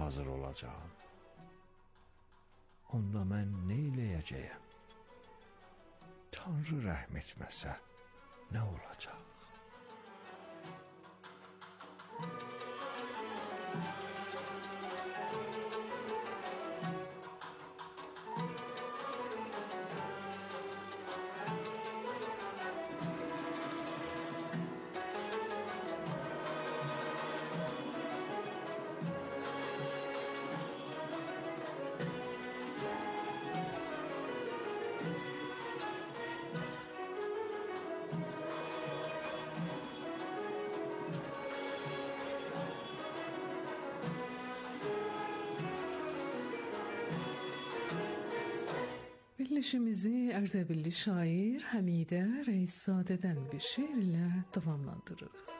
hazır olacağım. Onda mən nə eləyəcəyəm? Tanrı rəhm etməsə nə olacaq? Verilişimizi Ərdəbilli şair Həmidə Rəiszadədən bir şeirlə davamlandırırıq.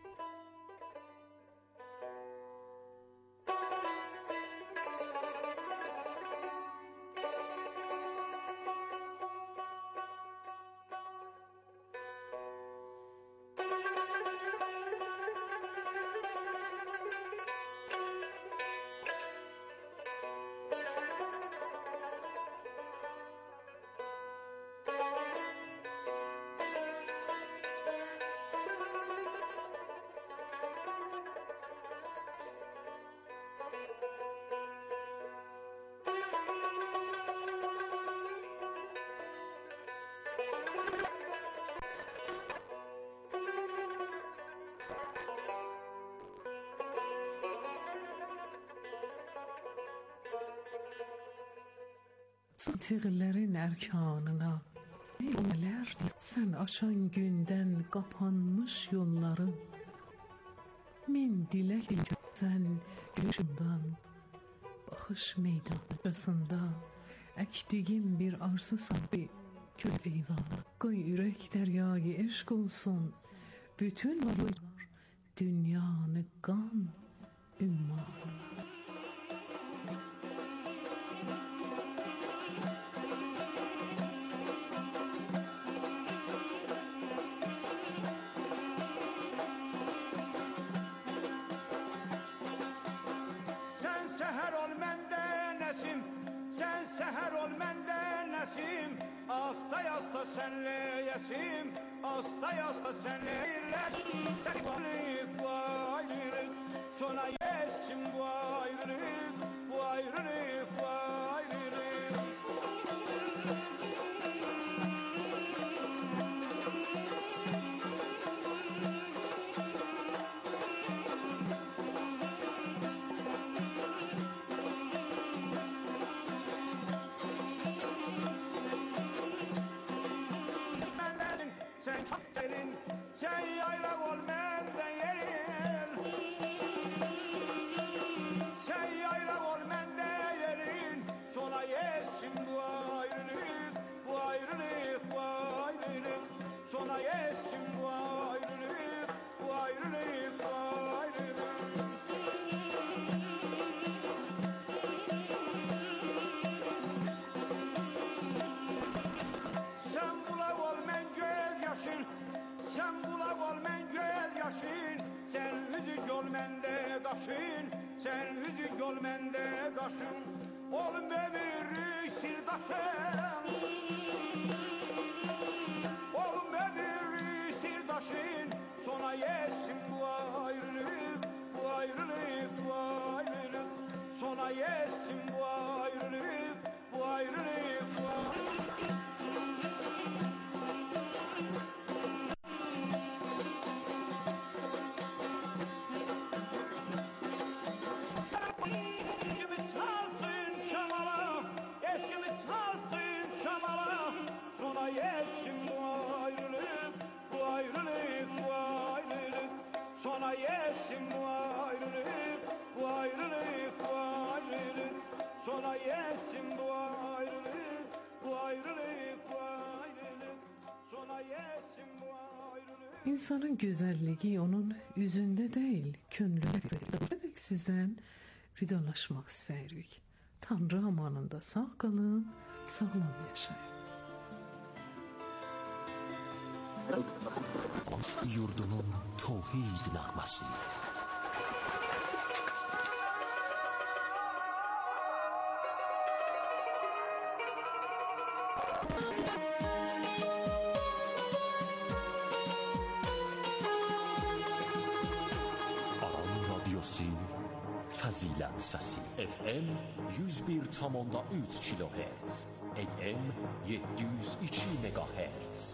Tirlərin ərkanına yönələrdi sən açan gündən qapanmış yolları. Min dilək sən gülüşündən baxış meydançasında əkdiğim bir arzu sahibi kül eyvanı. Qoy ürək dəryayı eşq olsun bütün varlıqlar dünyanı qan ümmanı. Asta senle yesim, asta senle birleşim. Sen bu ayrılık, sona yesim bu ayrılık, bu ayrılık, bu ayrılık. Sen yaylak ol menden yerin. Sen yaylak ol menden yerin. Sona yesin bu ayrılık, bu ayrılık, bu ayrılık. Sona yesin bu ayrılık, bu ayrılık, bu ayrılık. Sen bulak ol men göz yaşın. Sen bulak ol men göz yaşın. Sen hüzük ol mende qaşın. Sen hüzük ol mende qaşın. Ol ömür sirdaşım. Ol ömür sirdaşın. Sona yesin bu ayrılık, bu ayrılık, bu ayrılık. Sona yesin bu ayrılık, bu ayrılık, bu ayrılık. Sona yesin bu ayrılık, bu ayrılık, bu ayrılık. Sona yesin bu ayrılık, bu ayrılık, bu ayrılık. Sona yesin bu ayrılık, bu ayrılık, bu ayrılık. Sona yesin bu ayrılık. İnsanın güzelliği onun yüzünde değil, könlünde. Demek sizden vidalaşmak isterik. Tanrı amanında sağ kalın, sağlam yaşayın. Yurdunun tevhid nəğməsi. Fəzilət səsi FM 101,3 kHz AM 702 MHz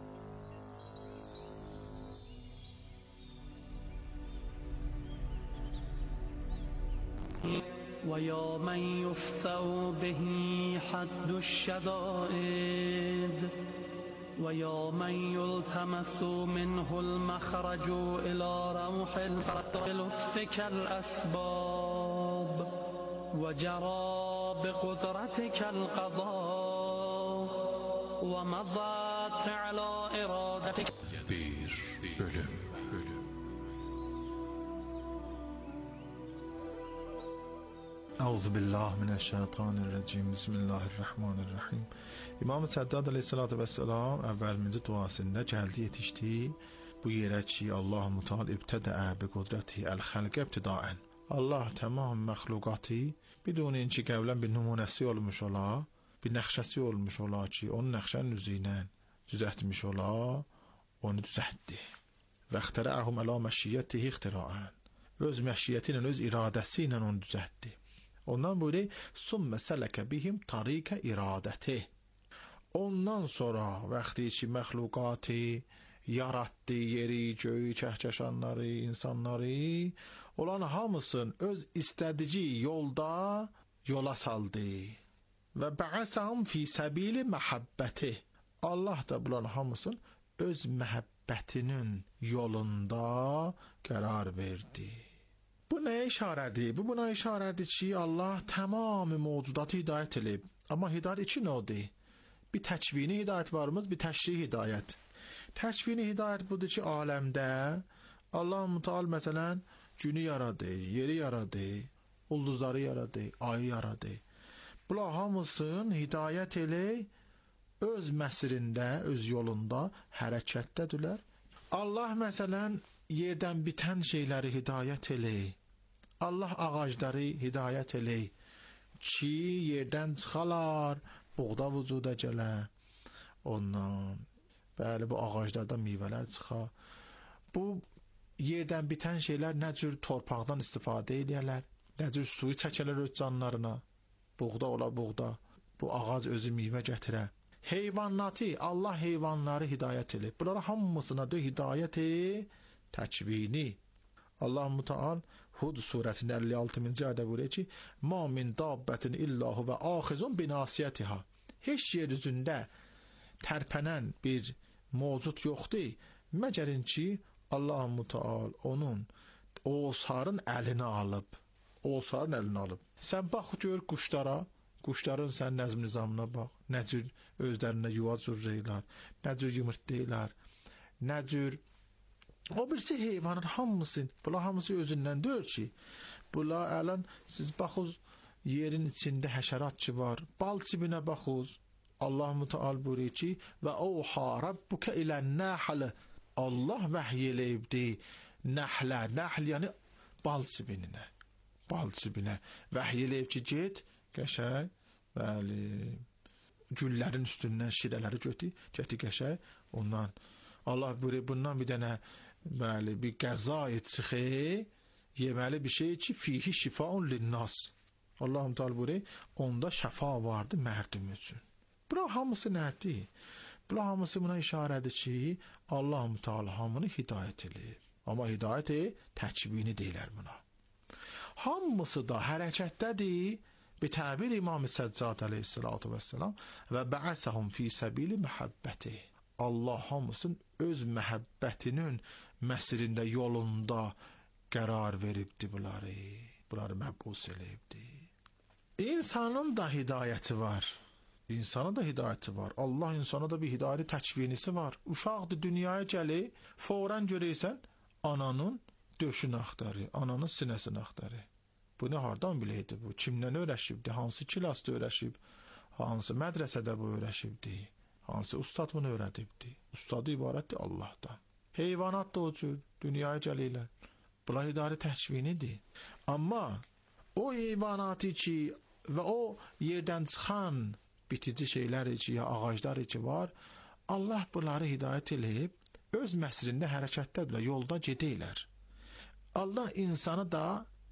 ويا من يفتأ به حد الشدائد ويا من يلتمس منه المخرج إلى روح الفرد بلطفك الأسباب وجرى بقدرتك القضاء ومضت على إرادتك Ölüm. Euzubillahimineşşeytanirracim. Bismillahirrahmanirrahim. İmam Səddad əleyhissalatu vesselam əvvəlminci duasında gəldi yetişdi bu yerə ki, Allah-u Teala ibtədəə bi qudrəti əl-xəlqə ibtidaən. Allah tamam məxluqatı bidun inki qəvlən bir nümunəsi olmuş ola, bir nəxşəsi olmuş ola ki, onun nəxşənin üzü ilə düzəltmiş ola, onu düzəltdi. Və ixtərəhum əla məşiyyətihi ixtiraən. Öz məşiyyəti ilə, öz iradəsi ilə onu düzəltdi. Ondan buyuruyor, sümme seleke bihim tarike iradeti. Ondan sonra vaxtı ki məxluqatı yarattı, yeri, göyü, kəhkəşanları, insanları, olan hamısın öz istədici yolda yola saldı. Və bə'asahum fi səbili məhəbbəti. Allah da bunların hamısın öz məhəbbətinin yolunda qərar verdi. Bu nəyə işarədir? Bu buna işarədir ki, Allah tamamı mövcudatı hidayət edib. Amma hidayət iki növdir. Bir təkvini hidayət varımız, bir təşrih hidayət. Təkvini hidayət budur ki, aləmdə Allah-u Teala məsələn günü yaradı, yeri yaradı, ulduzları yaradı, ayı yaradı. Bunlar hamısın hidayət elə öz məsirində, öz yolunda hərəkətdədirlər. Allah məsələn yerdən bitən şeyləri hidayət elə. Allah ağacları hidayət elə ki, yerdən çıxalar, buğda vücuda gələ. Ondan, bəli, bu ağaclardan meyvələr çıxar. Bu yerdən bitən şeylər nə cür torpaqdan istifadə edərlər, nə cür suyu çəkələr öz canlarına. Buğda ola buğda, bu ağac özü meyvə gətirər. Heyvanatı, Allah heyvanları hidayət elə. Bunlara hamısına da hidayəti təkvini. Allah-u Teala Hud surəsində 56-cı ayədə buyurur ki: "Ma min dabbətin illa huve axizun binasiyetiha." Heç yer üzündə tərpənən bir mövcud yoxdur, məgərin ki, Allah-u Teala onun osarın əlini alıb. Osarın əlini alıb. Sən bax gör quşlara, quşların sən nəzm nizamına bax. Nə cür özlərində yuva cürrəyirlər, nə cür yumurtlayırlar, nə cür o birisi heyvanın hamısı, bunlar hamısı özündən deyil ki, bunlar ələn siz baxız yerin içində həşərat ki var, bal sibinə baxız, Allah-u Teala buyuruyor ki, və oha rabbuka ilən nəhlə, Allah vəhy eləyibdi nəhlə, nəhl yəni bal sibinə, vəhy eləyib ki, get, qəşəng, bəli, güllərin üstündən şirələri götü qəşəng, ondan Allah buyuruyor, bundan bir dənə bəli, bir qəzayı çıxı, yeməli bir şey ki, fihi şifaun linnas. Allah-u Teala buyuruyor, onda şəfa vardı mərdum üçün. Bura hamısı nədir? Bura hamısı buna işarədir ki, Allah-u Teala hamını hidayət edir. Amma hidayəti təkvini deyilər buna. Hamısı da hərəkətdədir, bir təbir İmam-ı Səccad əleyhissalatu vesselam və bə'asahum fi səbili məhəbbəti. Allah hamısın öz məhəbbətinin məsirində, yolunda qərar veribdi bunları məbus eləyibdi. İnsanın da hidayəti var. Allah insana da bir hidayəti təkvinisi var. Uşaqdır, dünyaya gəlir, fौरən görəysən, ananın döşünü axtarır, ananın sinəsini axtarır. Bu nə hardan biləydi bu? Kimdən öyrəşibdi? Hansı kilasda öyrəşib? Hansı mədrəsədə bu öyrəşibdi? Hansı ustad bunu öyrədibdi? Ustadı ibarətdir Allahdan. Heyvanat da o cür dünyaya gəlirlər. Bunlar hidayət təkvinidir. Amma o heyvanatı ki və o yerdən çıxan bitici şeylər ki, ya ağaclar ki var, Allah bunları hidayət eləyib, öz məsrində hərəkətdədirlər, yolda gedirlər. Allah insanı da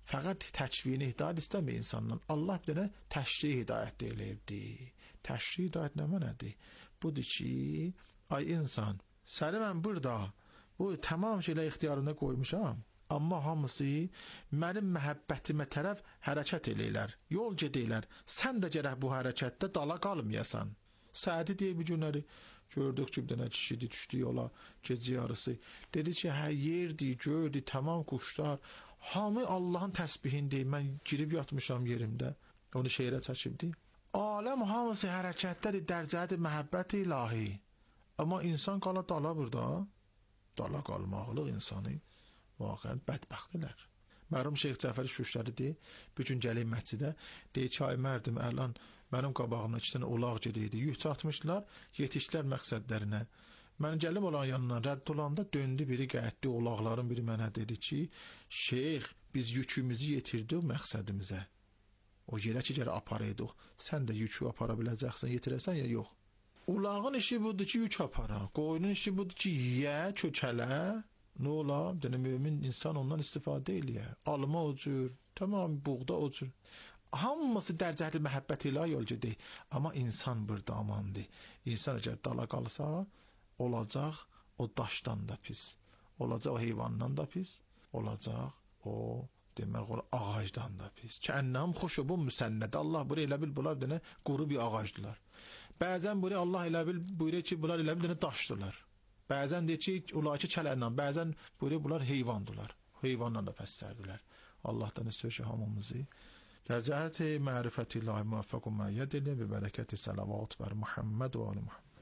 Fəqət təkvini hidayət istəmir insandan. Allah bir dənə təşri hidayət də eləyibdir. Təşri hidayət nə mənədir? Budur ki, ay insan, səni mən burada bu tamam şeylə ixtiyarına qoymuşam. Amma hamısı mənim məhəbbətimə tərəf hərəkət eləyirlər, yol gedirlər. Sən də gərək bu hərəkətdə dala qalmayasan. Sədi deyə bir günləri gördük ki, bir dənə kişi düşdü yola gecə yarısı. Dedi ki, hə yerdir, gördü, tamam quşlar. Hamı Allahın təsbihindəyim, mən girib yatmışam yerimdə. Onu şeirə çəkibdi. Aləm hamısı hərəkətdədir, dərcədir məhəbbət ilahi. Amma insan qala dala burada. Dala qalmaqlıq insanı vaqəən bədbəxtdirlər. Mərhum Şeyx Cəfər Şuşları deyir, bir gün gəlib məscidə, deyir ki, ay mərdim, əlan mənim qabağımda 2 dənə ulaq gediydi. Yük çatmışlar, yetişdilər məqsədlərinə. Mən gəlib olan yanından rədd olanda döndü biri qayıtdı, ulaqların biri mənə dedi ki, Şeyx, biz yükümüzü yetirdik məqsədimizə. O yerə ki, gərək aparaydıq. Sən də yükü apara biləcəksən, yetirəsən ya yox. Ulağın işi budur ki, yük apara. Qoyunun işi budur ki, yiyə, kökələ. Nə ola? Bir dənə mömin insan ondan istifadə eləyə. Alma o cür, tamam, buğda o cür. Hamısı dərcəli məhəbbət ilə yol gedir. Amma insan burada amandır. İnsan əgər dala qalsa, olacaq o daşdan da pis. Olacaq o heyvandan da pis. Olacaq o demək olar ağacdan da pis. Kənnəm xoşubun müsənnəd. Allah buraya elə bil bunlar dənə quru bir ağacdılar. Bəzən buraya Allah elə bil buyuruyor ki, bunlar elə bil dənə daşdılar. Bəzən deyir ki, olar ki, çələndan. Bəzən buyuruyor bunlar heyvandılar. Heyvandan da pəssərdilər. Allahdan istəyir ki, hamımızı dərcəhət-i mərifət ilahi müvəffəq və müəyyəd ilə bi bərəkəti salavat bər Muhammed və ali Muhammed.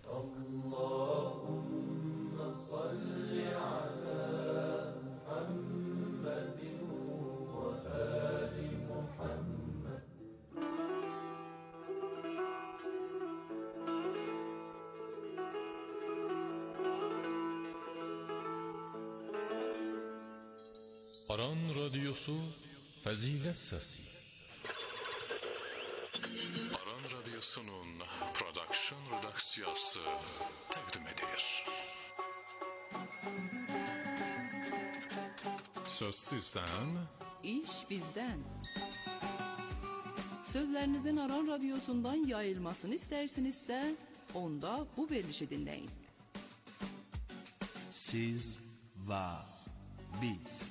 Allahümme salli ala Muhammedin və ali Muhammed. Aran Radyosu Fəzilət Səsi. Aran Radyosu'nun prodüksiyon redaksiyası təqdim edir. Söz sizdən, İş bizdən. Sözlerinizin Aran Radyosu'ndan yayılmasını istersinizsə, onda bu verilişi dinləyin. Siz və biz.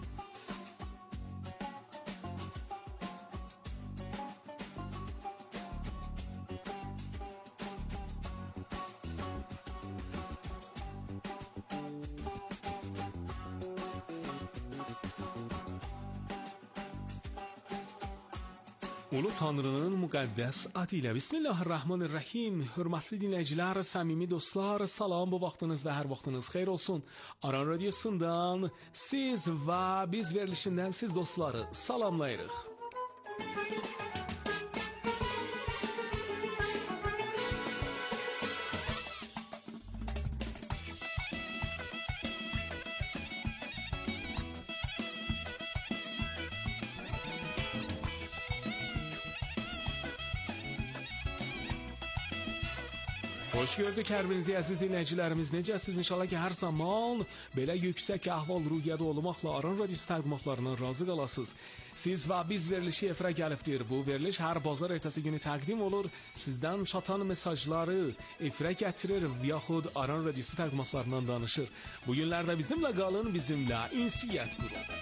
Ulu Tanrının müqəddəs adı ilə Bismillahirrahmanirrahim. Hörmətli dinləyicilər, səmimi dostlar, salam, bu vaxtınız və hər vaxtınız xeyir olsun. Aran Radyosu'ndan siz və biz verilişindən siz dostları salamlayırıq. Hoş gördük hər birinizi əziz dinləyicilərimiz. Necəsiz? İnşallah ki, hər zaman belə yüksək əhval-ruhiyyədə olmaqla Aran Radyosu təqdimatlarından razı qalasınız. Siz və biz verilişi efirə gəlibdir. Bu veriliş hər bazar ertəsi günü təqdim olur. Sizdən çatan mesajları efirə gətirir və yaxud Aran Radyosu təqdimatlarından danışır. Bu günlərdə bizimlə qalın, bizimlə ünsiyyət qurun.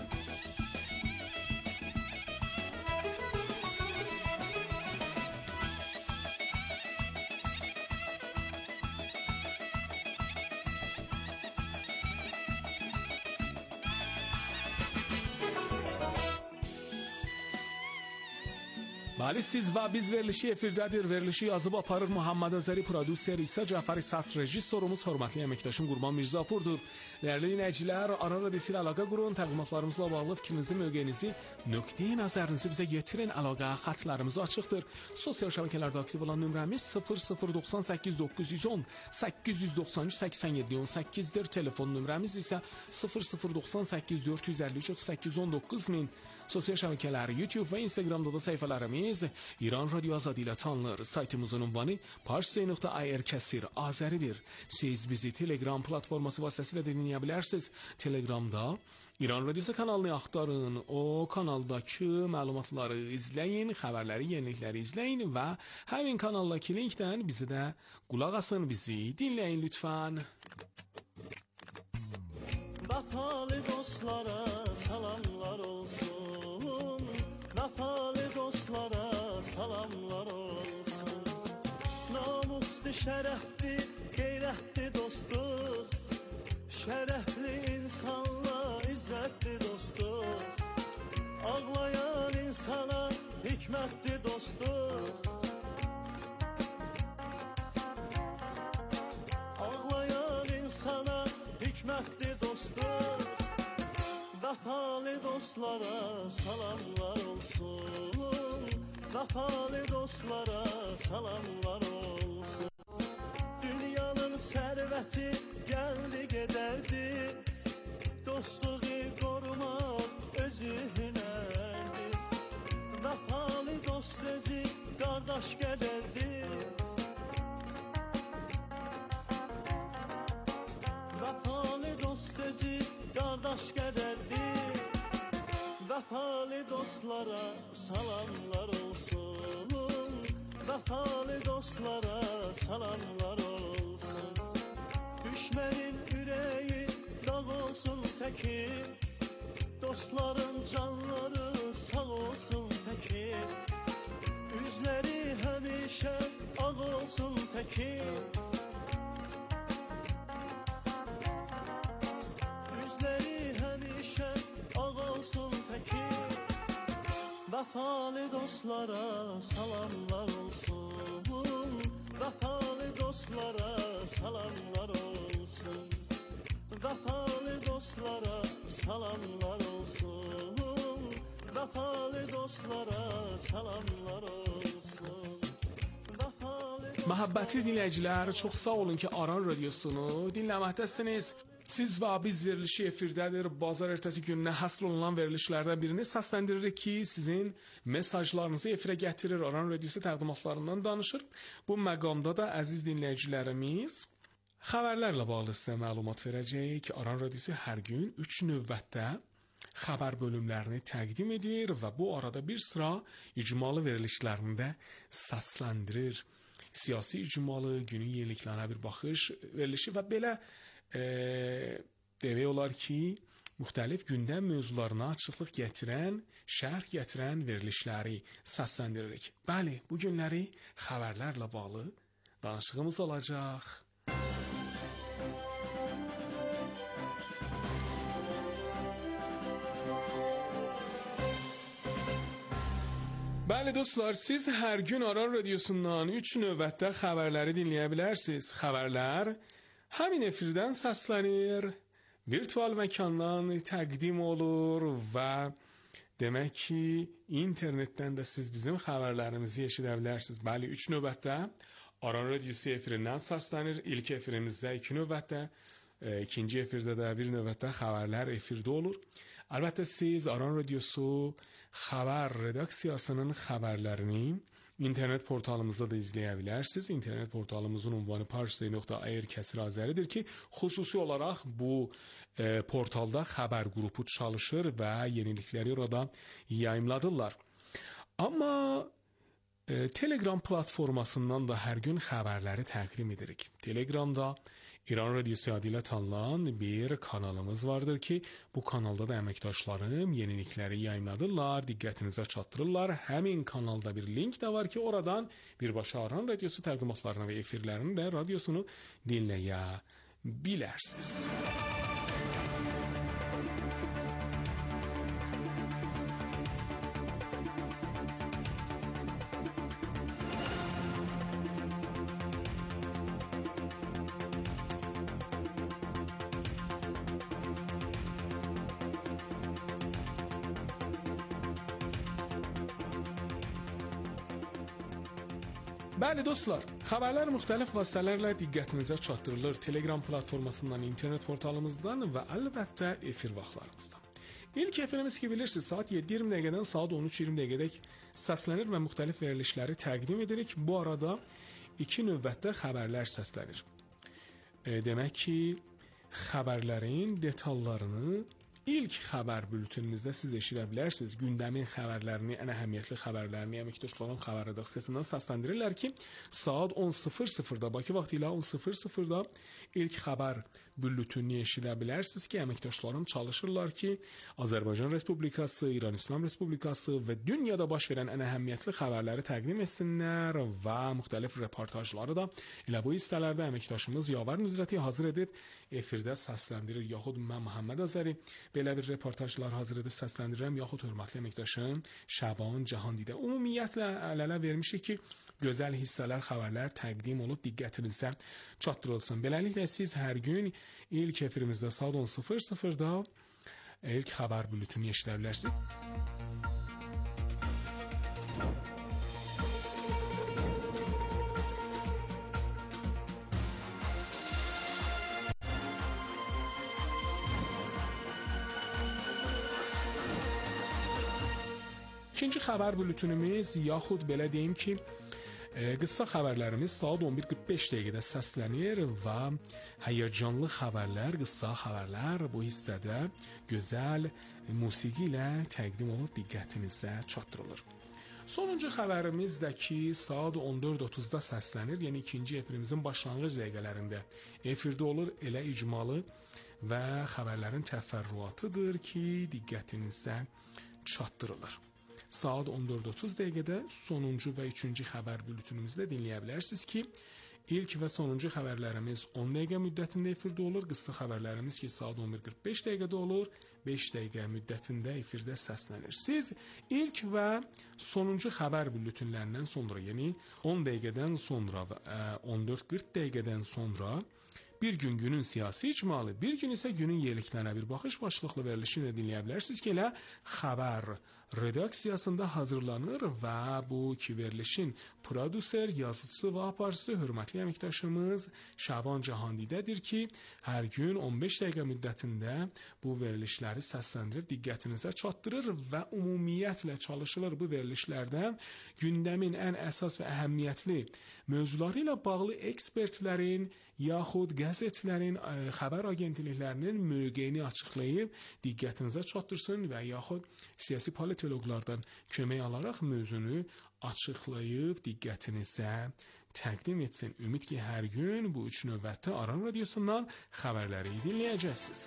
Bəli, siz və biz verilişi efirdədir. Verilişi yazıb aparır Muhammed Azəri, prodüser İsa Cəfəri, səs rejissorumuz, hörmətli əməkdaşım Qurban Mirzapurdur. Dəyərli dinləyicilər, Aran Radyosu ilə əlaqə qurun, təqdimatlarımızla bağlı fikrinizi, mövqeyinizi, nöqteyi nəzərinizi bizə getirin. Əlaqə xətlərimiz açıqdır. Sosial şəbəkələrdə aktiv olan nömrəmiz 0098 910 893 87 18-dir. Telefon nömrəmiz isə 0098 453 819 min. Sosial şəbəkələr, YouTube və Instagramda da səhifələrimiz İran Radio Azadi ilə tanınır. Saytımızın ünvanı parsi.ir kəsir azəridir. Siz bizi Telegram platforması vasitəsilə dinləyə bilərsiniz. Telegramda İran Radiosu kanalını axtarın, o kanaldakı məlumatları izləyin, xəbərləri, yenilikləri izləyin və həmin kanaldakı linkdən bizi də qulaq asın, bizi dinləyin lütfən. Vəfalı dostlara salamlar olsun, vəfalı dostlara salamlar olsun. Namuslu, şərəfli, qeyrətli dostluq, şərəfli insanla izzətli dostluq, ağlayan insana hikmətli dostluq, ağlayan insana hikmətli dostluq. Vəfalı dostlara salamlar olsun, vəfalı dostlara salamlar olsun. Dünyanın sərvəti gəldi gedərdi, dostluğu qorumaq özü hünərdir. Vəfalı dost özü qardaş qədərdir. Vəfalı dost özü qardaş qədərdir. Vəfalı dostlara salamlar olsun, vəfalı dostlara salamlar olsun. Düşmənin ürəyi dağ olsun təki, dostların canları sağ olsun təki. Üzləri həmişə ağ olsun təki. Üzləri həmişə ağ olsun təki. Vəfalı dostlara salamlar olsun, vəfalı dostlara salamlar olsun. Vəfalı dostlara salamlar olsun, vəfalı dostlara salamlar olsun. Məhəbbətli dinləyicilər, çox sağ olun ki, Aran Radiosunu dinləməkdəsiniz. Siz və biz verilişi efirdədir. Bazar ertəsi gününə həsr olunan verilişlərdən birini səsləndiririk ki, sizin mesajlarınızı efirə gətirir, Aran Radiosu təqdimatlarından danışır. Bu məqamda da əziz dinləyicilərimiz xəbərlərlə bağlı sizə məlumat verəcəyik. Aran Radiosu hər gün 3 növbətdə xəbər bölümlərini təqdim edir və bu arada bir sıra icmalı verilişlərini də səsləndirir. Siyasi icmalı, günün yeniliklərinə bir baxış verilişi və belə demək olar ki, müxtəlif gündəm mövzularına açıqlıq gətirən, şərh gətirən verilişləri səsləndiririk. Bəli, bu günləri xəbərlərlə bağlı danışığımız olacaq. Bəli dostlar, siz hər gün Aran Radiosundan 3 növbətdə xəbərləri dinləyə bilərsiniz. Xəbərlər həmin efirdən səslənir, virtual məkandan təqdim olur və demək ki, internetdən də siz bizim xəbərlərimizi eşidə bilərsiniz. Bəli, 3 növbətdə Aran Radiosu efirindən səslənir. İlk efirimizdə 2 növbətdə, ikinci efirdə də 1 növbətdə xəbərlər efirdə olur. Əlbəttə siz Aran Radiosu xəbər redaksiyasının xəbərlərini İnternet portalımızda da izləyə bilərsiniz. İnternet portalımızın ünvanı parsi.ir kəsir azəridir ki, xüsusi olaraq bu portalda xəbər qrupu çalışır və yenilikləri orada yayımladırlar. Amma Telegram platformasından da hər gün xəbərləri təqdim edirik. Telegramda İran Radiosu adı ilə tanınan bir kanalımız vardır ki, bu kanalda da əməkdaşlarım yenilikləri yayımladırlar, diqqətinizə çatdırırlar. Həmin kanalda bir link də var ki, oradan birbaşa Aran Radiosu təqdimatlarını və efirlərini də radiosunu dinləyə bilərsiniz. Bəli dostlar, xəbərlər müxtəlif vasitələrlə diqqətinizə çatdırılır. Telegram platformasından, internet portalımızdan və əlbəttə efir vaxtlarımızdan. İlk efirimiz ki bilirsiniz saat 7:20 dəqiqədən saat 13:20 dəqiqədək səslənir və müxtəlif verilişləri təqdim edirik. Bu arada 2 növbətdə xəbərlər səslənir. Demək ki, xəbərlərin detallarını ilk xəbər bültenimizdə siz eşidə bilərsiniz. Gündəmin xəbərlərini, ən əhəmiyyətli xəbərlərini əməkdaşların xəbər redaksiyasından səsləndirirlər ki, saat 10:00-da Bakı vaxtı ilə 10:00-da ilk xəbər bültenini eşidə bilərsiniz ki, əməkdaşlarım çalışırlar ki, Azərbaycan Respublikası, İran İslam Respublikası və dünyada baş verən ən əhəmiyyətli xəbərləri təqdim etsinlər və müxtəlif reportajları da elə bu hissələrdə əməkdaşımız Yavər Nüdrəti hazır edib efirdə səsləndirir. Yaxud mən Məhəmməd Azəri belə bir reportajlar hazır edib səsləndirirəm, yaxud hörmətli əməkdaşım Şaban Cahandidə. Ümumiyyətlə əl-ələ vermişik ki, gözəl hissələr, xəbərlər təqdim olub diqqətinizə çatdırılsın. Beləliklə siz hər gün ilk efirimizdə saat 10:00-da ilk xəbər bültenini eşidə bilərsiniz. İkinci xəbər bültenimiz, yaxud belə deyim ki, qısa xəbərlərimiz saat 11:45 dəqiqədə səslənir və həyəcanlı xəbərlər, qısa xəbərlər bu hissədə gözəl musiqi ilə təqdim olub diqqətinizə çatdırılır. Sonuncu xəbərimiz də ki, saat 14:30-da səslənir, yəni ikinci efirimizin başlanğıc dəqiqələrində efirdə olur, elə icmalı və xəbərlərin təfərrüatıdır ki, diqqətinizə çatdırılır. Saat 14:30 dəqiqədə sonuncu və üçüncü xəbər bültenimizdə dinləyə bilərsiniz ki, ilk və sonuncu xəbərlərimiz 10 dəqiqə müddətində efirdə olur. Qısa xəbərlərimiz ki, saat 11:45 dəqiqədə olur, 5 dəqiqə müddətində efirdə səslənir. Siz ilk və sonuncu xəbər bültenlərindən sonra, yəni 10 dəqiqədən sonra və 14:40 dəqiqədən sonra bir gün günün siyasi icmalı, bir gün isə günün yeniliklərinə bir baxış başlıqlı verilişini dinləyə bilərsiniz ki, elə xəbər redaksiyasında hazırlanır və bu iki verilişin prodüser, yazıcısı və aparıcısı hörmətli əməkdaşımız Şaban Cahandidədir ki, hər gün 15 dəqiqə müddətində bu verilişləri səsləndirib diqqətinizə çatdırır və ümumiyyətlə çalışılır bu verilişlərdə gündəmin ən əsas və əhəmiyyətli mövzuları ilə bağlı ekspertlərin yaxud qəzetlərin, xəbər agentliklərinin mövqeyini açıqlayıb diqqətinizə çatdırsın və yaxud siyasi politoloqlardan kömək alaraq mövzunu açıqlayıb diqqətinizə təqdim etsin. Ümid ki, hər gün bu üç növbətdə Aran Radiosundan xəbərləri dinləyəcəksiniz.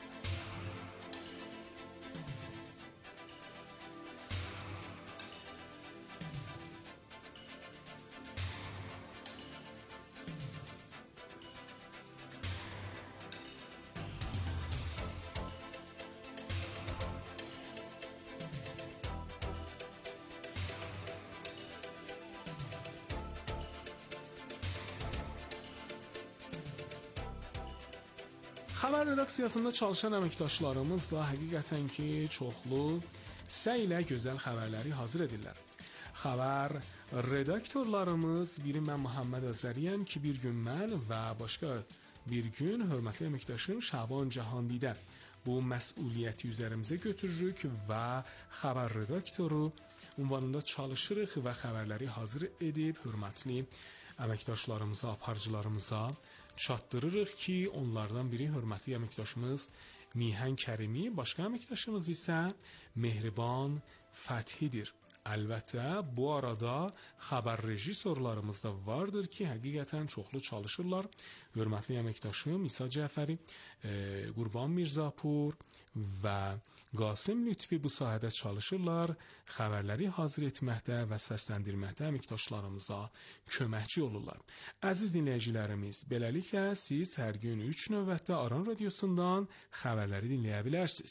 Xəbər redaksiyasında çalışan əməkdaşlarımız da həqiqətən ki, çoxlu səy ilə gözəl xəbərləri hazır edirlər. Xəbər redaktorlarımız, biri mən Məhəmməd Azəriyəm ki, bir gün mən və başqa bir gün hörmətli əməkdaşım Şaban Cahandidə bu məsuliyyəti üzərimizə götürürük və xəbər redaktoru ünvanında çalışırıq və xəbərləri hazır edib hörmətli əməkdaşlarımıza, aparıcılarımıza çatdırırıq ki, onlardan biri hörmətli əməkdaşımız Mihan Kərimi, başqa əməkdaşımız isə Mehriban Fəthidir. Əlbəttə, bu arada xəbər rejissorlarımız da vardır ki, həqiqətən çoxlu çalışırlar. Hörmətli əməkdaşım İsa Cəfəri, Qurban Mirzapur və Qasım Lütfi bu sahədə çalışırlar. Xəbərləri hazır etməkdə və səsləndirməkdə əməkdaşlarımıza köməkçi olurlar. Əziz dinləyicilərimiz, beləliklə siz hər gün 3 növbətdə Aran Radiosundan xəbərləri dinləyə bilərsiniz.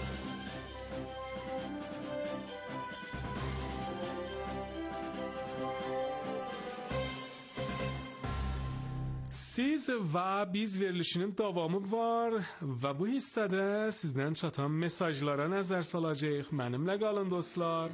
Siz və biz verilişinin davamı var və bu hissədə sizdən çatan mesajlara nəzər salacağıq. Mənimlə qalın dostlar.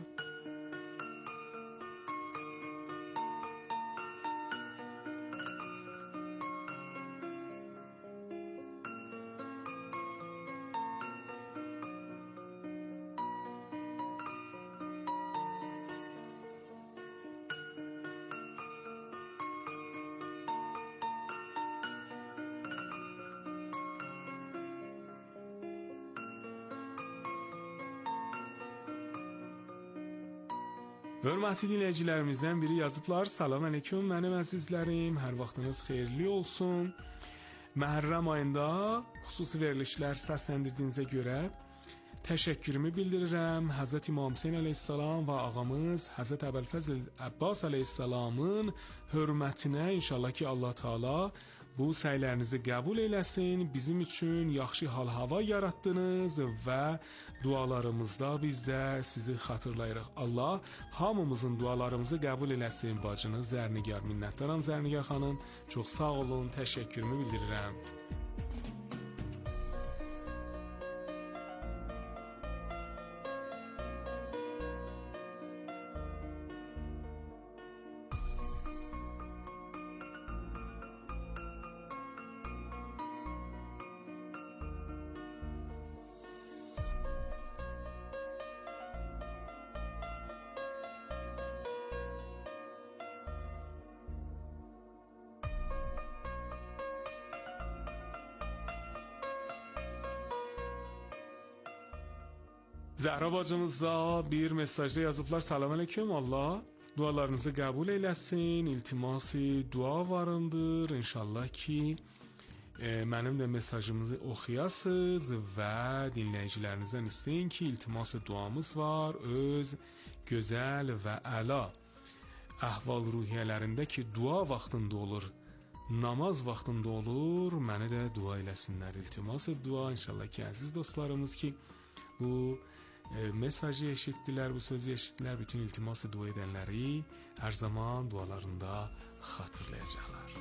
Hörmətli dinləyicilərimizdən biri yazıblar: Salam aleyküm mənim əzizlərim, hər vaxtınız xeyirli olsun. Məhərrəm ayında xüsusi verilişlər səsləndirdiyinizə görə təşəkkürümü bildirirəm. Həzrət İmam Hüseyn əleyhissalam və ağamız Həzrət Əbəlfəzl Əbbas əleyhissalamın hörmətinə inşallah ki Allah Taala bu səylərinizi qəbul eləsin. Bizim üçün yaxşı hal-hava yaratdınız və dualarımızda biz də sizi xatırlayırıq. Allah hamımızın dualarımızı qəbul eləsin. Bacınız Zərnigar, minnətdaram Zərnigar xanım. Çox sağ olun, təşəkkürümü bildirirəm. Zəhra bacımız da bir mesajda yazıblar: Salam aleyküm, Allah dualarınızı qəbul eləsin, iltiması dua varımdır. İnşallah ki mənim də mesajımızı oxuyasınız və dinləyicilərinizdən istəyin ki, iltiması duamız var. Öz gözəl və əla əhval ruhiyyələrində ki dua vaxtında olur, namaz vaxtında olur, məni də dua eləsinlər. İltiması dua inşallah ki əziz dostlarımız ki bu mesajı eşitdilər, bu sözü eşitdilər, bütün iltiması dua edənləri hər zaman dualarında xatırlayacaqlar.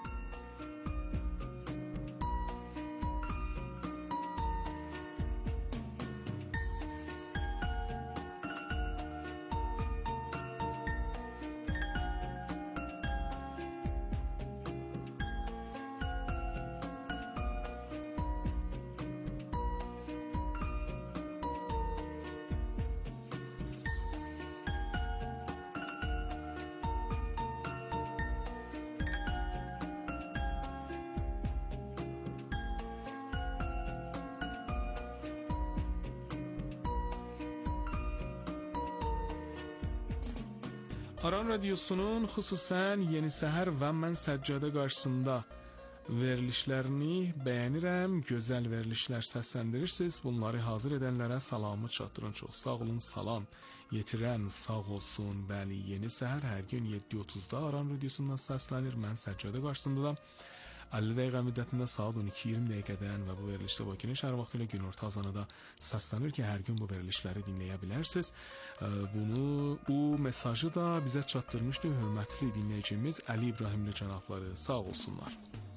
Aran Radyosu'nun xüsusən Yeni Səhər və Mən Səccadə qarşısında verilişlərini bəyənirəm. Gözəl verilişlər səsləndirirsiniz. Bunları hazır edənlərə salamı çatdırın. Çox sağ olun, salam yetirən sağ olsun. Bəli, Yeni Səhər hər gün 7:30-da Aran Radyosu'ndan səslənir. Mən Səccadə qarşısında da 50 dəqiqə müddətində saat 12:20 dəqiqədən və bu verilişdə Bakının şəhər vaxtı ilə günorta azanı səslənir ki, hər gün bu verilişləri dinləyə bilərsiniz. Bu mesajı da bizə çatdırmışdı hörmətli dinləyicimiz Əli İbrahimli cənabları. Sağ olsunlar.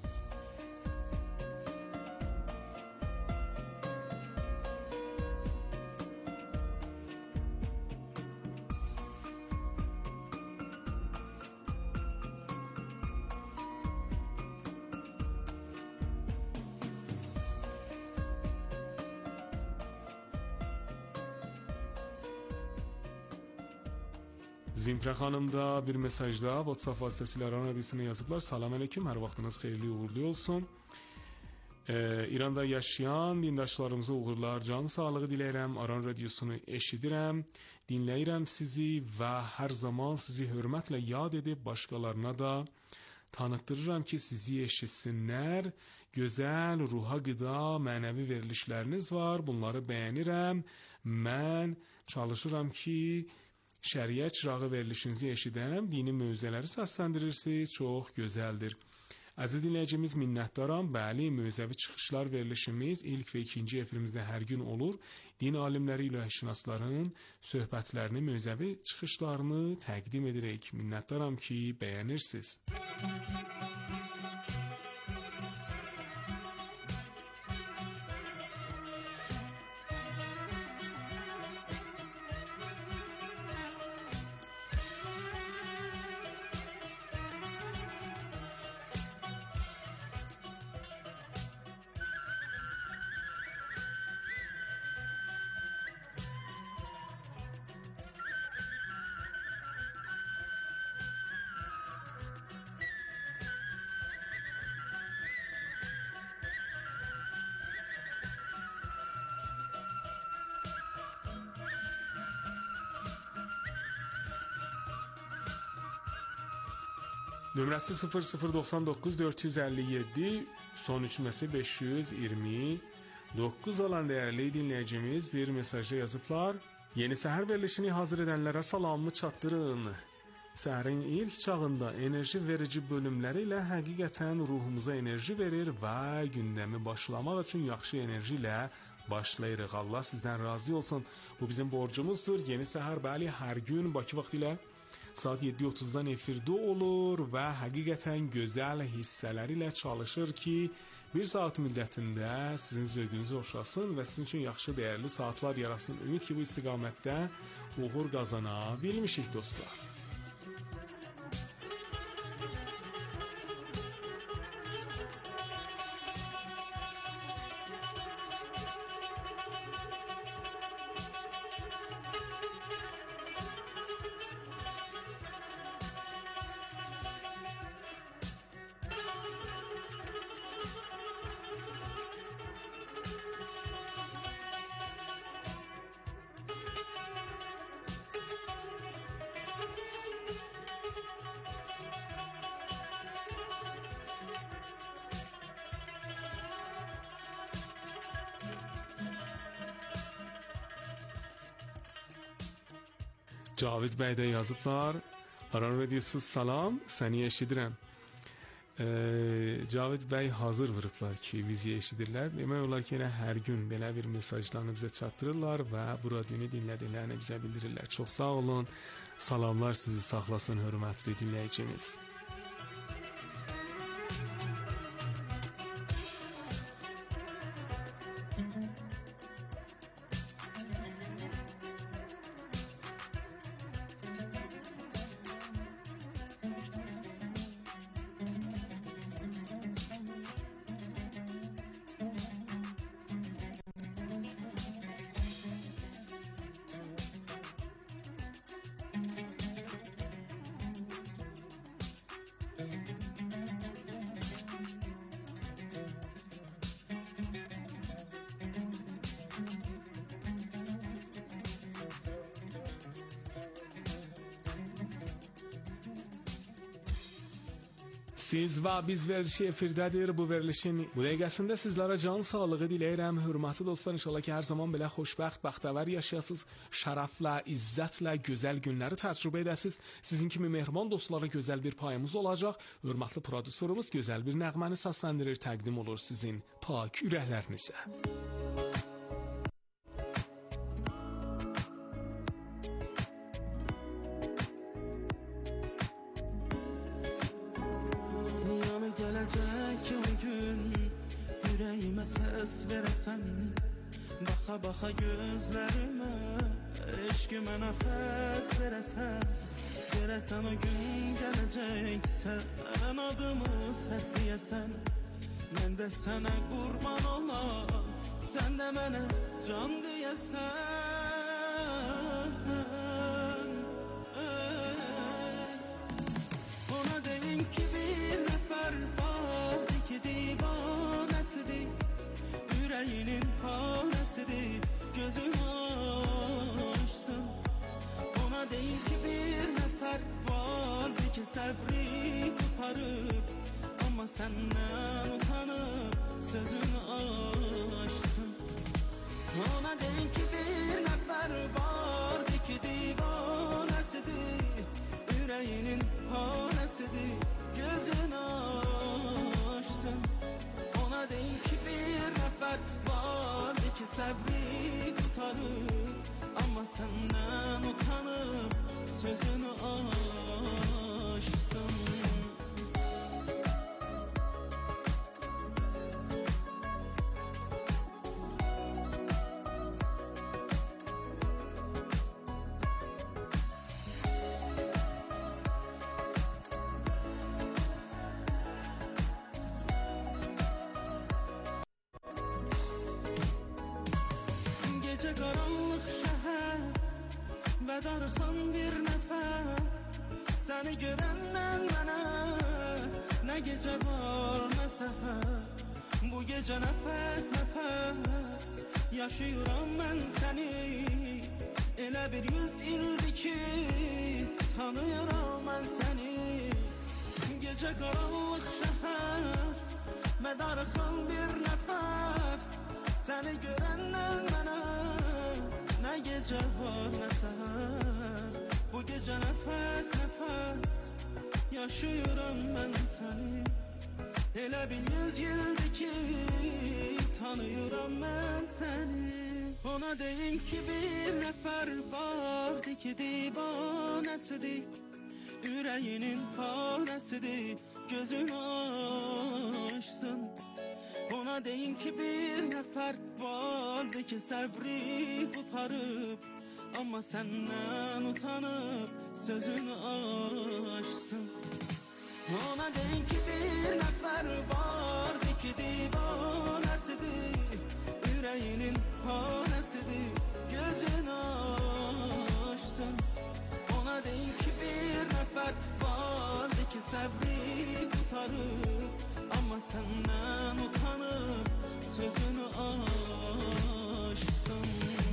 Zimfrə xanım da bir mesajda WhatsApp vasitəsilə Aran Radyosu'na yazıblar. Salam aleyküm, hər vaxtınız xeyirli uğurlu olsun. İranda yaşayan dindaşlarımıza uğurlar, can sağlığı diləyirəm. Aran Radyosu'nu eşidirəm, dinləyirəm sizi və hər zaman sizi hörmətlə yad edib başqalarına da tanıtdırıram ki, sizi eşitsinlər. Gözəl, ruha qida, mənəvi verilişləriniz var, bunları bəyənirəm. Mən çalışıram ki, şəriət çırağı verilişinizi eşidəm, dini mövzələri səsləndirirsiniz, çox gözəldir. Əziz dinləyicimiz, minnətdaram. Bəli, mövzəvi çıxışlar verilişimiz ilk və ikinci efirimizdə hər gün olur. Din alimləri ilə şinasların söhbətlərini, mövzəvi çıxışlarını təqdim edirik. Minnətdaram ki, bəyənirsiniz. Nömrəsi 0099 457, son üçməsi 529 olan değerli dinləyicimiz bir mesajda yazıblar. Yeni səhər verilişini hazır edənlərə salamımı çatdırın. Səhərin ilk çağında enerji verici bölümləri ilə həqiqətən ruhumuza enerji verir və gündəmi başlamaq üçün yaxşı enerji ilə başlayırıq. Allah sizdən razı olsun. Bu bizim borcumuzdur. Yeni səhər bəli hər gün Bakı vaxtı ilə saat 7:30-dan efirdə olur və həqiqətən gözəl hissələr ilə çalışır ki, bir saat müddətində sizin zövqünüzü oxşasın və sizin üçün yaxşı, dəyərli saatlar yarasın. Ümid ki, bu istiqamətdə uğur qazana bilmişik dostlar. Cavid bəy də yazıblar. Aran radiosu salam, səni eşidirəm. Cavid bəy hazır vurublar ki, bizi eşidirlər. Demək olar ki, hər gün belə bir mesajlarını bizə çatdırırlar və bu radionu dinlədiklərini bizə bildirirlər. Çox sağ olun. Salamlar sizi saxlasın, hörmətli dinləyicimiz. Siz və biz verilişi efirdədir. Bu verilişin bu dəqiqəsində sizlərə can sağlığı diləyirəm. Hörmətli dostlar, inşallah ki, hər zaman belə xoşbəxt, bəxtəvər yaşayasınız. Şərəflə, izzətlə gözəl günləri təcrübə edəsiniz. Sizin kimi mehriban dostlara gözəl bir payımız olacaq. Hörmətli prodüserimiz gözəl bir nəğməni səsləndirir, təqdim olur sizin pak ürəklərinizə. Verəsən, baxa-baxa gözlərimə, eşqimə nəfəs verəsən, görəsən o gün gələcək, sən adımı səsləyəsən, mən də sənə qurban olam, sən də mənə can deyəsən. Ona deyim ki, bir nəfər var ki, divanəsidir, ürəyinin tanəsidir, gözün açsın. Ona deyil ki, bir nəfər vardır ki, səbri qutarıb, amma səndən utanıb, sözün açsın. Ona deyil ki, bir nəfər vardır ki, divanəsidir, ürəyinin tanəsidir, gözün açsın. Ona deyil ki, bir nəfər vardı ki, səbri qutarıb, amma səndən utanıb, sözünü açsın. Gecə qaranlıq şəhər və darıxan bir nəfər, səni görəndən mənə nə gecə var, nə səhər. Bu gecə nəfəs nəfəs yaşayıram mən səni, elə bir 100 ildir ki tanıyıram mən səni. Gece karanlık şehir Medarxan bir nefer Seni görenden bana Ne gece var ne seher Bu gece nefes nefes Yaşıyorum ben seni Elə bil 100 yıldır ki Tanıyorum ben seni Ona deyin ki bir nefer vardı ki divanesidir Ürəyinin parəsidir Gözün açsın Ona deyin ki bir nefer vardı ki Səbri tutarıb Amma səndən utanıb Sözünü açsın Ona deyin ki bir nefer vardı ki divanesidir Ürəyinin parəsidir Gözün açsın Ona deyin ki bir nefer vardı ki Səbri tutarıb Amma səndən utanıb Sözünü açsın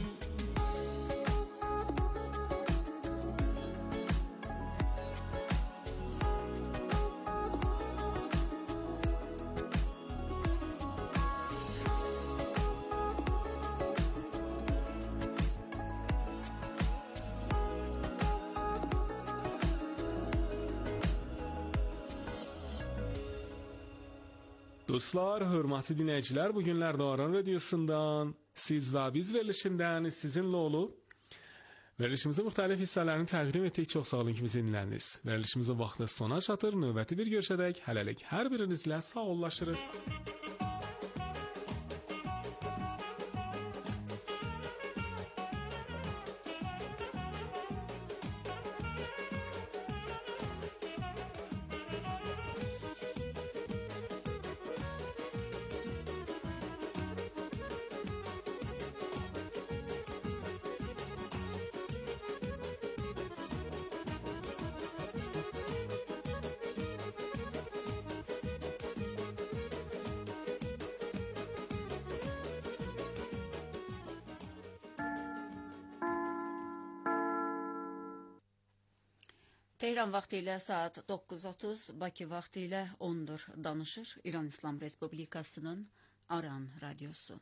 Dostlar, hörmətli dinləyicilər, bu günlərdə Aran Radiosundan siz və biz verilişindən sizinlə olub. Verilişimizin müxtəlif hissələrini təqdim etdik. Çox sağ olun ki, bizi dinlədiniz. Verilişimizin vaxtı sona çatır. Növbəti bir görüşədək hələlik hər birinizlə sağollaşırıq. Tehran vaxtı ilə saat 9:30, Bakı vaxtı ilə 10-dur. Danışır İran İslam Respublikasının Aran Radyosu.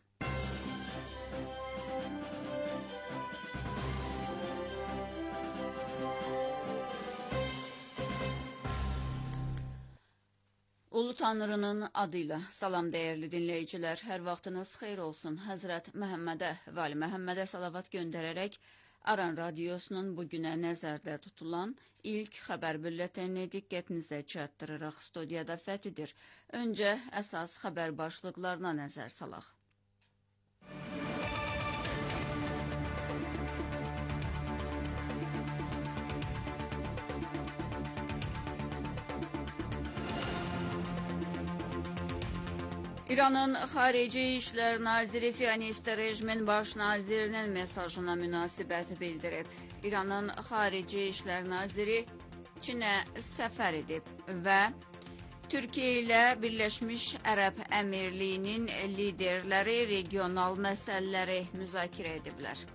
Ulu Tanrının adıyla salam dəyərli dinləyicilər. Hər vaxtınız xeyir olsun. Həzrət Məhəmmədə və Ali Məhəmmədə salavat göndərərək Aran Radyosunun bugünə nəzərdə tutulan ilk xəbər bülletenini diqqətinizə çatdırırıq. Studiyada Fəthidir. Öncə əsas xəbər başlıqlarına nəzər salaq. İranın Xarici İşlər Naziri Siyonist rejimin baş nazirinin mesajına münasibət bildirib. İranın Xarici İşlər Naziri Çinə səfər edib və Türkiyə ilə Birləşmiş Ərəb Əmirliyinin liderləri regional məsələləri müzakirə ediblər.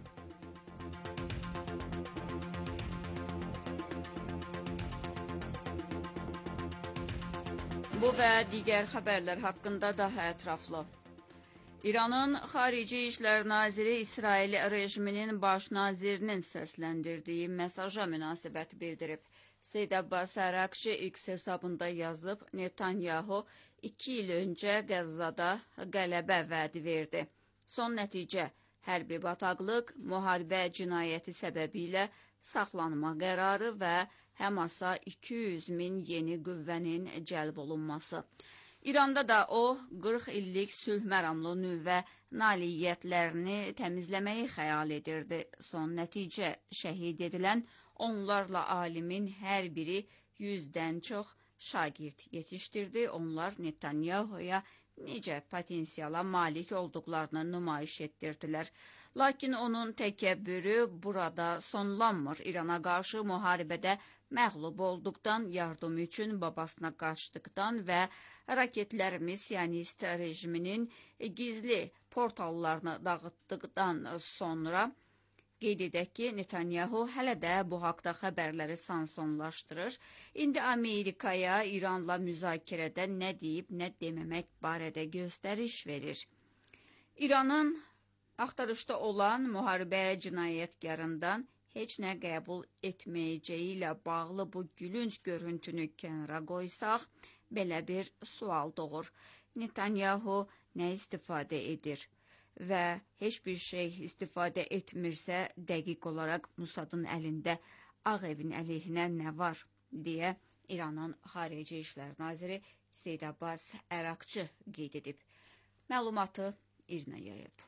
Bu və digər xəbərlər haqqında daha ətraflı. İranın Xarici İşlər Naziri İsrail rejiminin baş nazirinin səsləndirdiyi mesaja münasibət bildirib. Seyid Abbas Ərakçı X hesabında yazıb, Netanyahu 2 il öncə Qəzzada qələbə vədi verdi. Son nəticə hərbi bataqlıq, müharibə cinayəti səbəbilə saxlanma qərarı və Həmasa 200 min yeni qüvvənin cəlb olunması. İranda da o 40 illik sülh məramlı nüvə nailiyyətlərini təmizləməyi xəyal edirdi. Son nəticə şəhid edilən onlarla alimin hər biri 100-dən çox şagird yetişdirdi. Onlar Netanyahu'ya necə potensiala malik olduqlarını nümayiş etdirdilər. Lakin onun təkəbbürü burada sonlanmır. İrana qarşı müharibədə məğlub olduqdan, yardım üçün babasına qaçdıqdan və raketlərimiz Siyonist rejiminin gizli portallarını dağıtdıqdan sonra Qeyd edək ki, Netanyahu hələ də bu haqda xəbərləri sansonlaşdırır. İndi Amerikaya İranla müzakirədə nə deyib, nə deməmək barədə göstəriş verir. İranın axtarışda olan müharibə cinayətkarından heç nə qəbul etməyəcəyi ilə bağlı bu gülünc görüntünü kənara qoysaq, belə bir sual doğur. Netanyahu nə istifadə edir? Və heç bir şey istifadə etmirsə, dəqiq olaraq Musadın əlində Ağ Evin əleyhinə nə var, deyə İranın Xarici İşlər Naziri Seyd Abbas Əraqçı qeyd edib. Məlumatı İrna yayıb.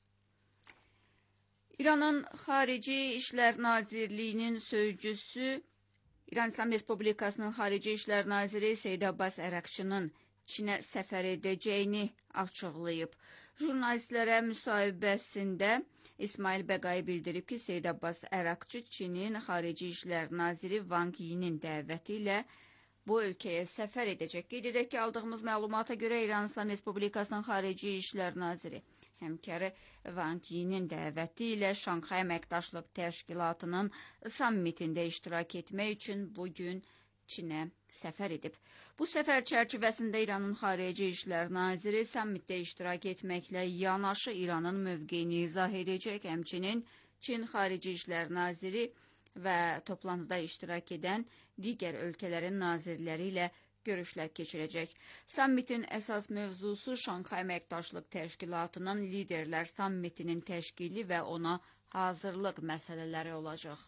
İranın Xarici İşlər Nazirliyinin sözcüsü, İran İslam Respublikasının Xarici İşlər Naziri Seyd Abbas Əraqçının Çinə səfər edəcəyini açıqlayıb. Jurnalistlərə müsahibəsində İsmail Bəqai bildirib ki, Seyd Abbas Əraqçı Çinin Xarici İşlər Naziri Wang Yinin dəvəti ilə bu ölkəyə səfər edəcək. Qeyd edək ki, aldığımız məlumata görə İran İslam Respublikasının Xarici İşlər Naziri həmkarı Wang Yinin dəvəti ilə Şanxay Əməkdaşlıq Təşkilatının sammitində iştirak etmək üçün bugün Çinə səfər edib. Bu səfər çərçivəsində İranın Xarici İşlər Naziri sammitdə iştirak etməklə yanaşı İranın mövqeyini izah edəcək. Həmçinin Çin Xarici İşlər Naziri və toplantıda iştirak edən digər ölkələrin nazirləri ilə görüşlər keçirəcək. Sammitin əsas mövzusu Şanxay Əməkdaşlıq Təşkilatının liderlər sammitinin təşkili və ona hazırlıq məsələləri olacaq.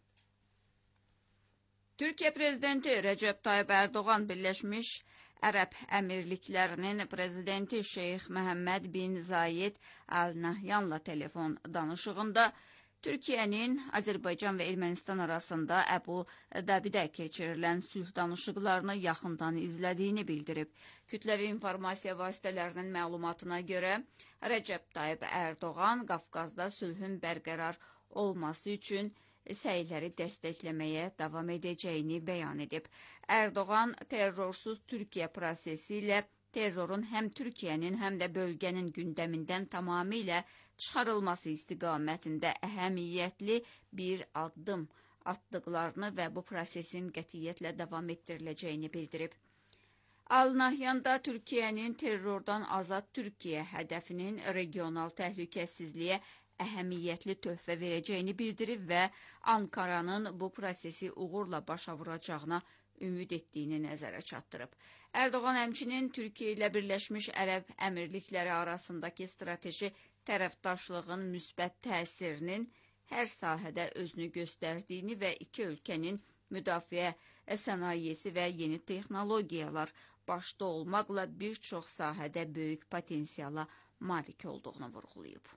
Türkiyə prezidenti Rəcəb Tayyib Ərdoğan Birləşmiş Ərəb Əmirliklərinin prezidenti Şeyx Məhəmməd bin Zayed Al Nahyanla telefon danışığında Türkiyənin Azərbaycan və Ermənistan arasında Əbu Dabidə keçirilən sülh danışıqlarını yaxından izlədiyini bildirib. Kütləvi informasiya vasitələrinin məlumatına görə Rəcəb Tayyib Ərdoğan Qafqazda sülhün bərqərar olması üçün səyləri dəstəkləməyə davam edəcəyini bəyan edib. Ərdoğan terrorsuz Türkiyə prosesi ilə terrorun həm Türkiyənin, həm də bölgənin gündəmindən tamamilə çıxarılması istiqamətində əhəmiyyətli bir addım atdıqlarını və bu prosesin qətiyyətlə davam etdiriləcəyini bildirib. Al-Nahyan da Türkiyənin terrordan azad Türkiyə hədəfinin regional təhlükəsizliyə əhəmiyyətli töhfə verəcəyini bildirib və Ankaranın bu prosesi uğurla başa vuracağına ümid etdiyini nəzərə çatdırıb. Ərdoğan həmçinin Türkiyə ilə Birləşmiş Ərəb Əmirlikləri arasındakı strateji tərəfdaşlığın müsbət təsirinin hər sahədə özünü göstərdiyini və iki ölkənin müdafiə sənayesi və yeni texnologiyalar başda olmaqla bir çox sahədə böyük potensiala malik olduğunu vurğulayıb.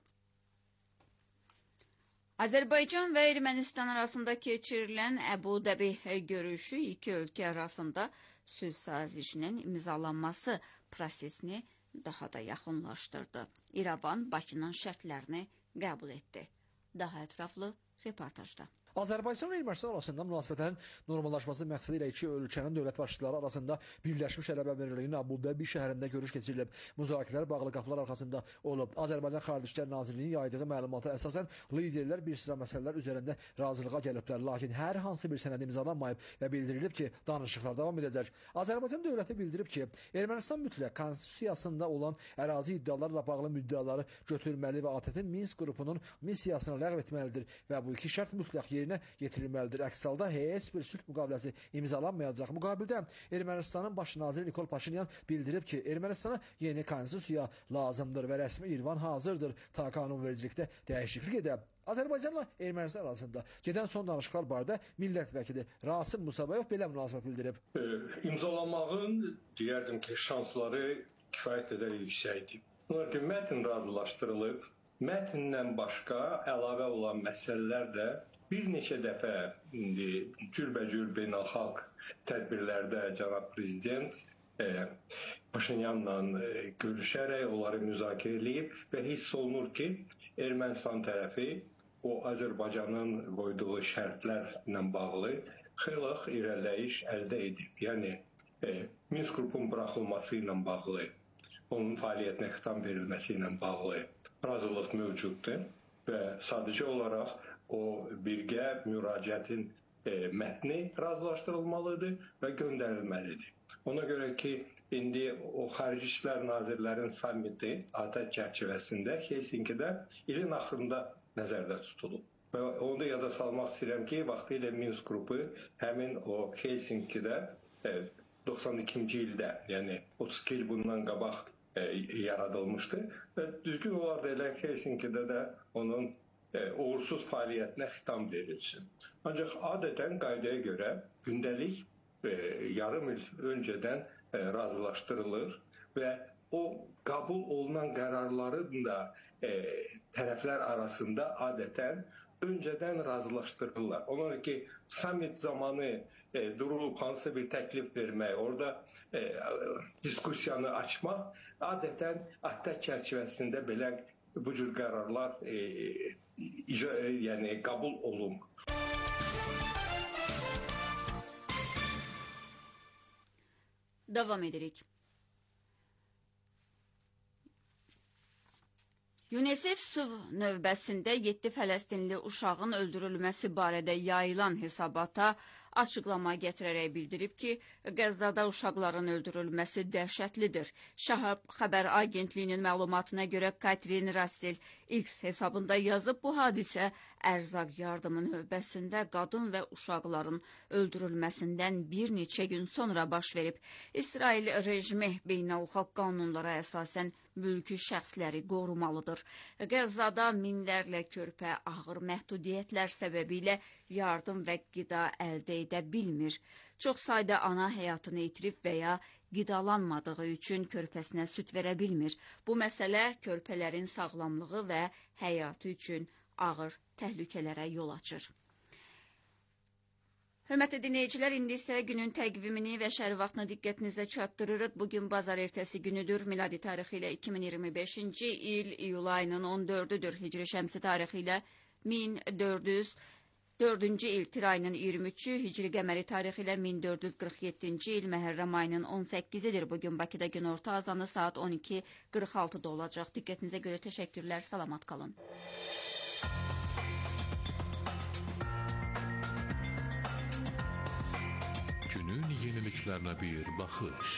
Azərbaycan və Ermənistan arasında keçirilən Əbu Dabi görüşü iki ölkə arasında sülh sazişinin imzalanması prosesini daha da yaxınlaşdırdı. İrəvan Bakının şərtlərini qəbul etdi. Daha ətraflı reportajda. Azərbaycan və Ermənistan arasında münasibətlərin normallaşması məqsədi ilə iki ölkənin dövlət başçıları arasında Birləşmiş Ərəb Əmirliklərinin Əbu Dabi şəhərində görüş keçirilib. Müzakirələr bağlı qapılar arxasında olub. Azərbaycan Xarici İşlər Nazirliyinin yaydığı məlumata əsasən liderlər bir sıra məsələlər üzərində razılığa gəliblər, lakin hər hansı bir sənəd imzalanmayıb və bildirilib ki, danışıqlar davam edəcək. Azərbaycan dövləti bildirib ki, Ermənistan mütləq konstitusiyasında olan ərazi iddialarla bağlı müddəaları götürməli və ATƏT-in Minsk qrupunun missiyasını ləğv etməlidir və bu iki şərt mütləq yerinə yetirilməlidir. Əks halda heç bir sülh müqaviləsi imzalanmayacaq. Müqabildə Ermənistanın baş naziri Nikol Paşinyan bildirib ki, Ermənistana yeni konstitusiya lazımdır və rəsmi İrəvan hazırdır ta qanunvericilikdə dəyişiklik edə. Azərbaycanla Ermənistan arasında gedən son danışıqlar barədə millət vəkili Rasim Musabayev belə münasibət bildirib. İmzalamağın deyərdim ki, şansları kifayət qədər yüksəkdir. Bunlar ki, mətn razılaşdırılıb, mətndən başqa əlavə olan məsələlər də bir neçə dəfə cürbəcür beynəlxalq tədbirlərdə cənab prezident Paşinyanla görüşərək onları müzakirə edib və hiss olunur ki, Ermənistan tərəfi o Azərbaycanın qoyduğu şərtlərlə bağlı xeyli irəliləyiş əldə edib. Yəni, Minsk qrupun buraxılması ilə bağlı, onun fəaliyyətinə xitam verilməsi ilə bağlı razılıq mövcuddur və sadəcə olaraq o birgə müraciətin mətni razılaşdırılmalıdır və göndərilməlidir. Ona görə ki, indi o Xarici İşlər Nazirlərinin sammiti ATƏT çərçivəsində Helsinkidə ilin axırında nəzərdə tutulub. Və onu da yada salmaq istəyirəm ki, vaxtilə Minsk qrupu həmin o Helsinkidə 92-ci ildə, yəni 32 il bundan qabaq yaradılmışdı və düzgün olardı elə Helsinkidə də onun uğursuz fəaliyyətinə xitam verilsin. Ancaq adətən qaydaya görə gündəlik yarım il öncədən razılaşdırılır və o qəbul olunan qərarların da tərəflər arasında adətən öncədən razılaşdırırlar. Ona ki, summit zamanı durulub hansısa bir təklif vermək, orada diskusiyanı açmaq adətən ATƏT çərçivəsində belə bu cür qərarlar yəni qəbul olunmur. Davam edirik. UNICEF SUV növbəsində 7 Fələstinli uşağın öldürülməsi barədə yayılan hesabata açıqlama gətirərək bildirib ki, Qəzzada uşaqların öldürülməsi dəhşətlidir. Şahab xəbər agentliyinin məlumatına görə Katrin Rassel X hesabında yazıb, bu hadisə ərzaq yardımı növbəsində qadın və uşaqların öldürülməsindən bir neçə gün sonra baş verib. İsrail rejimi beynəlxalq qanunlara əsasən mülki şəxsləri qorumalıdır. Qəzzada minlərlə körpə ağır məhdudiyyətlər səbəbilə yardım və qida əldə edə bilmir. Çox sayda ana həyatını itirib və ya qidalanmadığı üçün körpəsinə süd verə bilmir. Bu məsələ körpələrin sağlamlığı və həyatı üçün ağır təhlükələrə yol açır. Hörmətli dinləyicilər, indi isə günün təqvimini və şəhər vaxtını diqqətinizə çatdırırıq. Bugün bazar ertəsi günüdür. Miladi tarixi ilə 2025-ci il iyul ayının 14-dür. Hicri şəmsi tarixi ilə 1404-cü il tir ayının 23-cü, hicri qəməri tarixi ilə 1447-ci il Məhərrəm ayının 18-idir. Bugün Bakıda günorta azanı saat 12:46-da olacaq. Diqqətinizə görə təşəkkürlər, salamat qalın. Günün yeniliklerine bir bakış.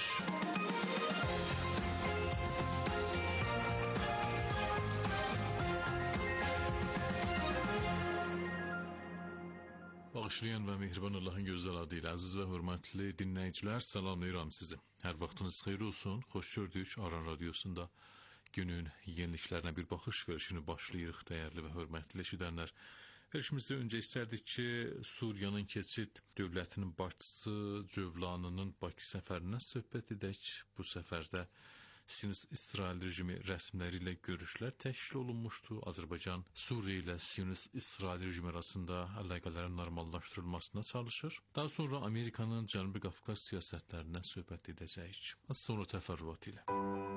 Bağışlayan ve mehriban Allah'ın gözəl adı ilə əziz və hörmətli dinləyicilər, salamlayıram sizi. Hər vaxtınız xeyir olsun, xoş gördük Aran Radyosunda günün yeniliklerine bir bakış verişini başlayırıq dəyərli və hörmətli eşidənlər. Verişimizdə öncə istərdik ki, Suriyanın keçid dövlətinin başçısı Cövlanının Bakı səfərindən söhbət edək. Bu səfərdə Siyonist-İsrail rejimi rəsmiləri ilə görüşlər təşkil olunmuşdu. Azərbaycan Suriya ilə Siyonist-İsrail rejimi arasında əlaqələrin normallaşdırılmasına çalışır. Daha sonra Amerikanın Cənubi Qafqaz siyasətlərindən söhbət edəcəyik. Az sonra təfərrüat ilə.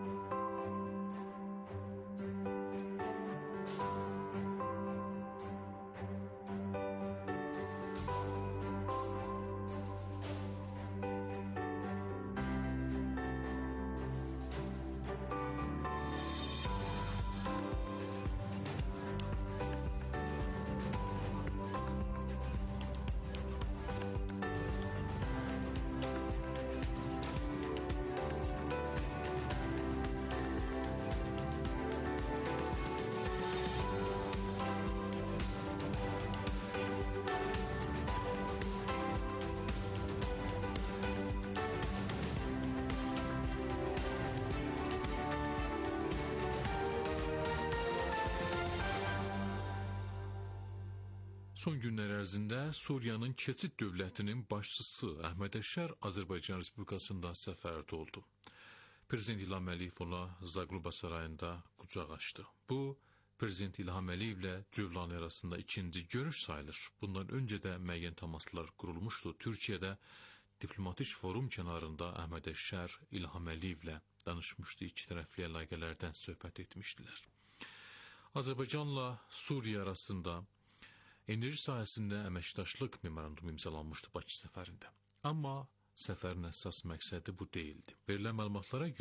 Son günlər ərzində Suriyanın keçid dövlətinin başçısı Əhməd Əşər Azərbaycan Respublikasında səfərdə oldu. Prezident İlham Əliyev ona Zaqluba sarayında qucaq açdı. Bu, Prezident İlham Əliyev ilə Cövlani arasında ikinci görüş sayılır. Bundan öncə də müəyyən təmaslar qurulmuşdu. Türkiyədə diplomatik forum kənarında Əhməd Əşər İlham Əliyev ilə danışmışdı. İki tərəfli əlaqələrdən söhbət etmişdilər. Azərbaycanla Suriya arasında enerji sahəsində əməkdaşlıq memorandumu imzalanmışdı Bakı səfərində. Amma səfərin əsas məqsədi bu deyildi. Verilən məlumatlara görə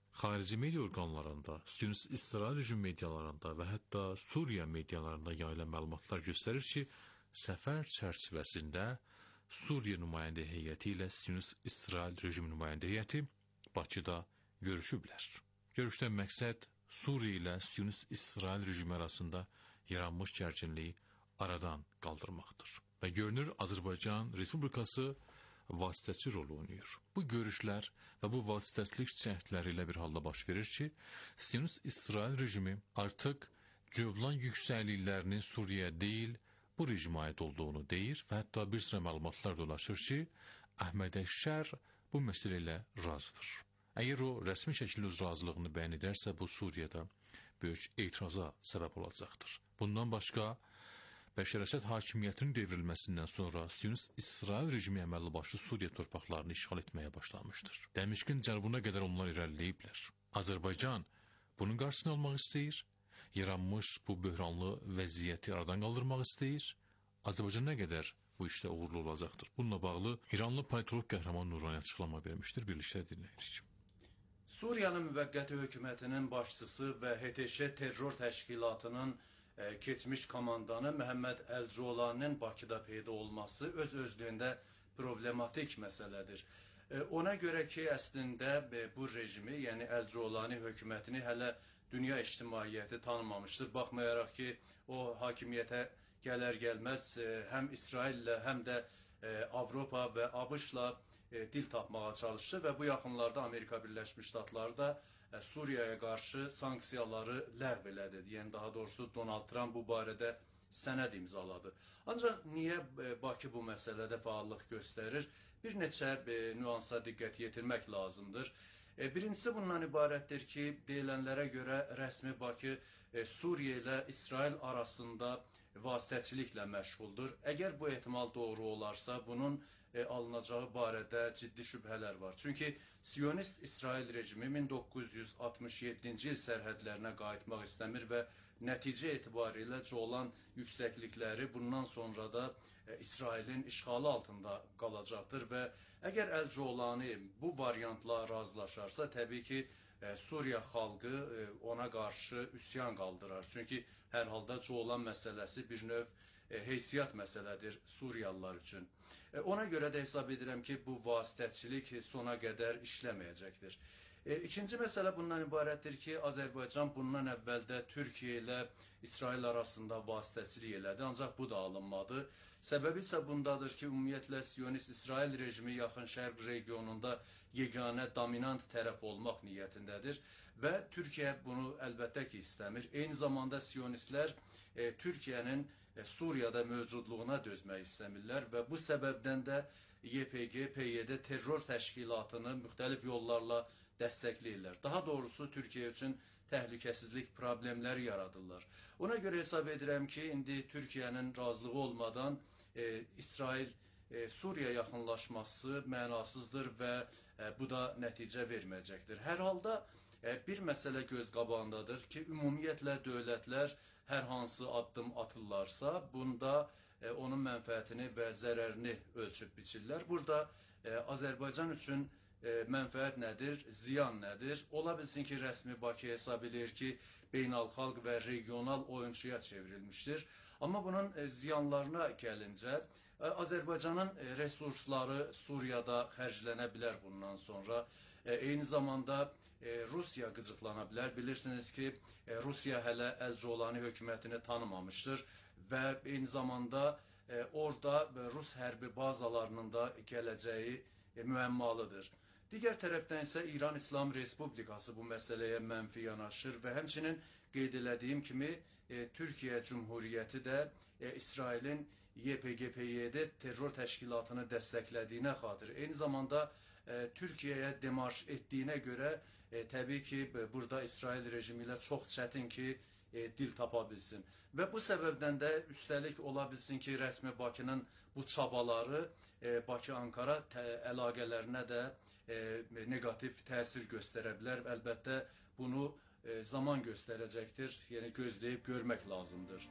xarici media orqanlarında, Siyonist İsrail rejim medialarında və hətta Suriya medialarında yayılan məlumatlar göstərir ki, səfər çərçivəsində Suriya nümayəndə heyəti ilə Siyonist İsrail rejim nümayəndə heyəti Bakıda görüşüblər. Görüşdən məqsəd Suriya ilə Siyonist İsrail rejimi arasında yaranmış gərginliyi aradan qaldırmaqdır. Və görünür Azərbaycan Respublikası vasitəçi rol oynayır. Bu görüşlər və bu vasitəçilik cəhdləri ilə bir halda baş verir ki, Siyonist İsrail rejimi artıq Cövlan yüksəkliklərinin Suriyaya deyil, bu rejimə aid olduğunu deyir və hətta bir sıra məlumatlar dolaşır ki, Əhməd Əşşər bu məsələ ilə razıdır. Əgər o rəsmi şəkildə öz razılığını bəyan edərsə, bu Suriyada böyük etiraza səbəb olacaqdır. Bundan başqa, Bəşər Əsəd hakimiyyətinin devrilməsindən sonra Siyonist İsrail rejimi əməlli başlı Suriya torpaqlarını işğal etməyə başlamışdır. Dəmişqin cənubuna qədər onlar irəliləyiblər. Azərbaycan bunun qarşısını almaq istəyir, yaranmış bu böhranlı vəziyyəti aradan qaldırmaq istəyir. Azərbaycan nə qədər bu işdə uğurlu olacaqdır? Bununla bağlı İranlı politolog Qəhrəman Nurani açıqlama vermişdir. Birlikdə dinləyirik. Suriyanın müvəqqəti hökumətinin başçısı və HTŞ terror təşkilatının keçmiş komandanı Məhəmməd Əlcolanın Bakıda peyda olması öz-özlüyündə problematik məsələdir. Ona görə ki, əslində bu rejimi, yəni Əlcolani hökumətini hələ dünya ictimaiyyəti tanımamışdır. Baxmayaraq ki, o hakimiyyətə gələr-gəlməz həm İsraillə, həm də Avropa və ABŞ-la dil tapmağa çalışdı və bu yaxınlarda Amerika Birləşmiş Ştatları da Suriyaya qarşı sanksiyaları ləğv elədi. Yəni, daha doğrusu Donald Trump bu barədə sənəd imzaladı. Ancaq niyə Bakı bu məsələdə fəallıq göstərir? Bir neçə nüansa diqqət yetirmək lazımdır. Birincisi bundan ibarətdir ki, deyilənlərə görə rəsmi Bakı Suriya ilə İsrail arasında vasitəçiliklə məşğuldur. Əgər bu ehtimal doğru olarsa, bunun alınacağı barədə ciddi şübhələr var. Çünki Siyonist İsrail rejimi 1967-ci il sərhədlərinə qayıtmaq istəmir və nəticə etibarilə Colan yüksəklikləri bundan sonra da İsrailin işğalı altında qalacaqdır və əgər Əlcolani bu variantla razılaşarsa, təbii ki, Suriya xalqı ona qarşı üsyan qaldırar. Çünki hər halda Colan məsələsi bir növ heysiyyat məsələdir Suriyalılar üçün. Ona görə də hesab edirəm ki, bu vasitəçilik sona qədər işləməyəcəkdir. İkinci məsələ bundan ibarətdir ki, Azərbaycan bundan əvvəldə Türkiyə ilə İsrail arasında vasitəçilik elədi, ancaq bu da alınmadı. Səbəbi isə bundadır ki, ümumiyyətlə Siyonist İsrail rejimi yaxın şərq regionunda yeganə dominant tərəf olmaq niyyətindədir və Türkiyə bunu əlbəttə ki istəmir. Eyni zamanda Siyonistlər Türkiyənin Suriyada mövcudluğuna dözmək istəmirlər və bu səbəbdən də YPG, PYD terror təşkilatını müxtəlif yollarla dəstəkləyirlər. Daha doğrusu Türkiyə üçün təhlükəsizlik problemləri yaradırlar. Ona görə hesab edirəm ki, indi Türkiyənin razılığı olmadan İsrail-Suriya yaxınlaşması mənasızdır və bu da nəticə verməyəcəkdir. Hər halda bir məsələ göz qabağındadır ki, ümumiyyətlə dövlətlər hər hansı addım atırlarsa, bunda onun mənfəətini və zərərini ölçüb biçirlər. Burada Azərbaycan üçün mənfəət nədir, ziyan nədir? Ola bilsin ki, rəsmi Bakı hesab edir ki, beynəlxalq və regional oyunçuya çevrilmişdir. Amma bunun ziyanlarına gəlincə, Azərbaycanın resursları Suriyada xərclənə bilər bundan sonra. Eyni zamanda Rusiya qıcıqlana bilər. Bilirsiniz ki, Rusiya hələ Əlcolani hökumətini tanımamışdır və eyni zamanda orada Rus hərbi bazalarının da gələcəyi müəmmalıdır. Digər tərəfdən isə İran İslam Respublikası bu məsələyə mənfi yanaşır və həmçinin qeyd elədiyim kimi Türkiyə Cümhuriyyəti də İsrailin YPG-PYD terror təşkilatını dəstəklədiyinə xatir. Eyni zamanda Türkiyəyə demarş etdiyinə görə təbii ki, burada İsrail rejimi ilə çox çətin ki, dil tapa bilsin. Və bu səbəbdən də üstəlik ola bilsin ki, rəsmi Bakının bu çabaları Bakı-Ankara əlaqələrinə də negativ təsir göstərə bilər. Əlbəttə bunu zaman göstərəcəkdir, yəni gözləyib görmək lazımdır.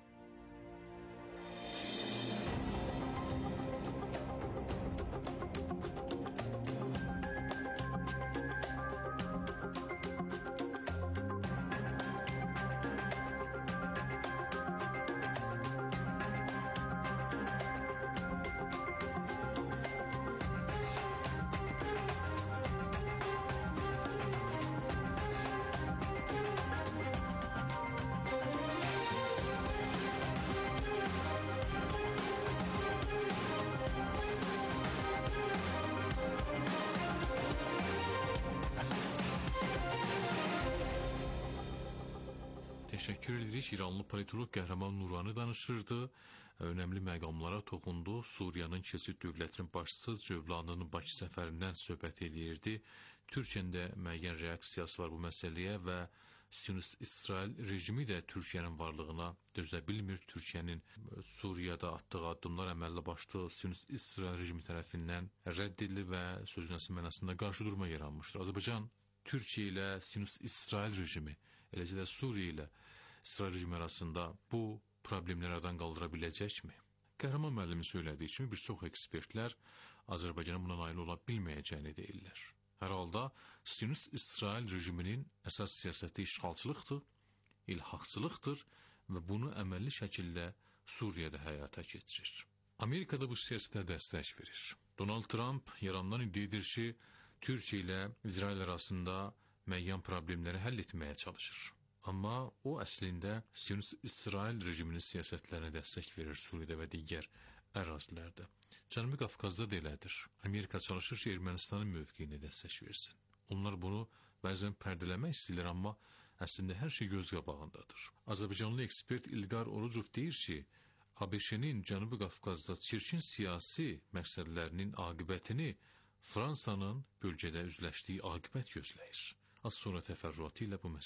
Təşəkkür edirik. İranlı politolog Qəhrəman Nurani danışırdı. Önəmli məqamlara toxundu. Suriyanın keçid dövlətinin başçısı Cövlanının Bakı səfərindən söhbət edirdi. Türkiyənin də müəyyən reaksiyası var bu məsələyə və Siyonist-İsrail rejimi də Türkiyənin varlığına dözə bilmir. Türkiyənin Suriyada atdığı addımlar əməlli başlı Siyonist-İsrail rejimi tərəfindən rədd edilir və sözünəsi mənasında qarşı durma yaranmışdır. Azərbaycan Türkiyə ilə Siyonist-İsrail rejimi, eləcə də Suriya ilə İsrail rejimi arasında bu problemləri aradan qaldıra biləcəkmi? Qəhrəman müəllimin söylədiyi kimi bir çox ekspertlər Azərbaycanın buna nail ola bilməyəcəyini deyirlər. Hər halda Siyonist-İsrail rejiminin əsas siyasəti işğalçılıqdır, ilhaqçılıqdır və bunu əməlli şəkildə Suriyada həyata keçirir. Amerikada bu siyasətə dəstək verir. Donald Trump yarandan iddia edir ki, Türkiyə ilə İsrail arasında müəyyən problemləri həll etməyə çalışır. Amma o əslində Siyonist-İsrail rejiminin siyasətlərinə dəstək verir Suriyada və digər ərazilərdə. Cənubi Qafqazda da elədir. Amerika çalışır ki, Ermənistanın mövqeyinə dəstək versin. Onlar bunu bəzən pərdələmək istəyirlər, amma əslində hər şey göz qabağındadır. Azərbaycanlı ekspert İlqar Orucov deyir ki, ABŞ-nin Cənubi Qafqazda çirkin siyasi məqsədlərinin aqibətini Fransanın bölgədə üzləşdiyi aqibət gözləyir. Az sonra təfərrüatı ilə bu məsələ